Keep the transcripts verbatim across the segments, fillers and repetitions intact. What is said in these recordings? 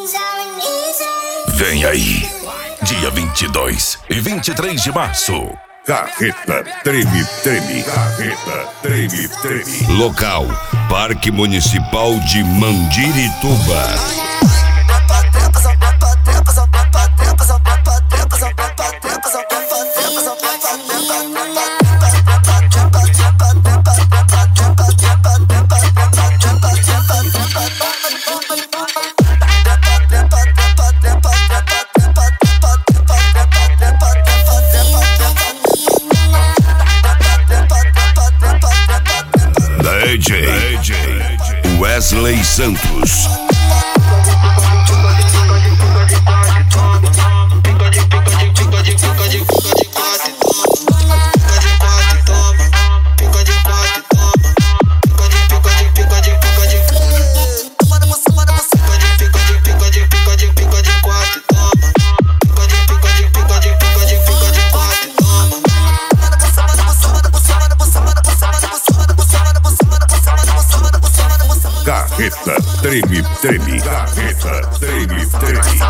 Vem aí, dia vinte e dois e vinte e três de março. Carreta Treme Treme. Carreta Treme Treme. Local: Parque Municipal de Mandirituba. D J, D J Wesley Santos. Carreta Treme Treme. Carreta Treme Treme.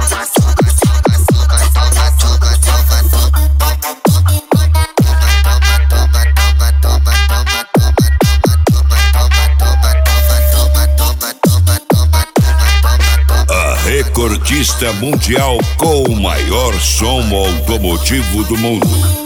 A recordista mundial com o maior som automotivo do mundo.